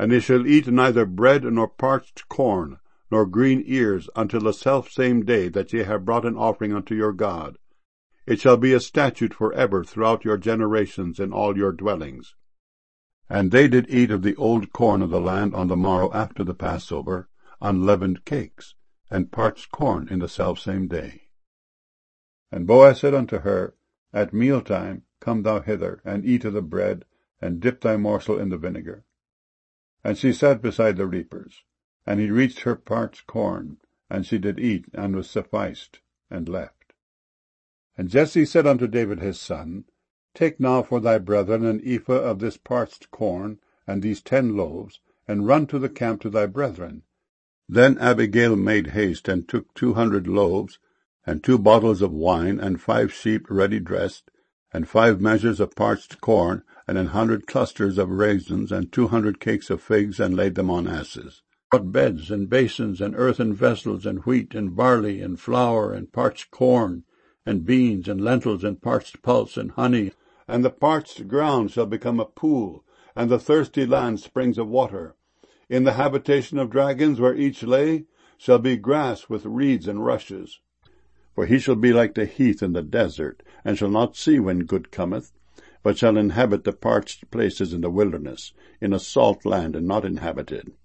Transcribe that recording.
And they shall eat neither bread nor parched corn, nor green ears, until the selfsame day that ye have brought an offering unto your God. It shall be a statute for ever throughout your generations in all your dwellings. And they did eat of the old corn of the land on the morrow after the Passover, unleavened cakes, and parched corn in the selfsame day. And Boaz said unto her, At mealtime come thou hither, and eat of the bread, and dip thy morsel in the vinegar. And she sat beside the reapers. And he reached her parched corn, and she did eat, and was sufficed, and left. And Jesse said unto David his son, Take now for thy brethren an ephah of this parched corn, and these 10 loaves, and run to the camp to thy brethren. Then Abigail made haste, and took 200 loaves, and 2 bottles of wine, and 5 sheep ready dressed, and 5 measures of parched corn, and 100 clusters of raisins, and 200 cakes of figs, and laid them on asses. Brought beds, and basins, and earthen vessels, and wheat, and barley, and flour, and parched corn, and beans, and lentils, and parched pulse, and honey. And the parched ground shall become a pool, and the thirsty land springs of water. In the habitation of dragons, where each lay, shall be grass with reeds and rushes. For he shall be like the heath in the desert, and shall not see when good cometh, but shall inhabit the parched places in the wilderness, in a salt land and not inhabited.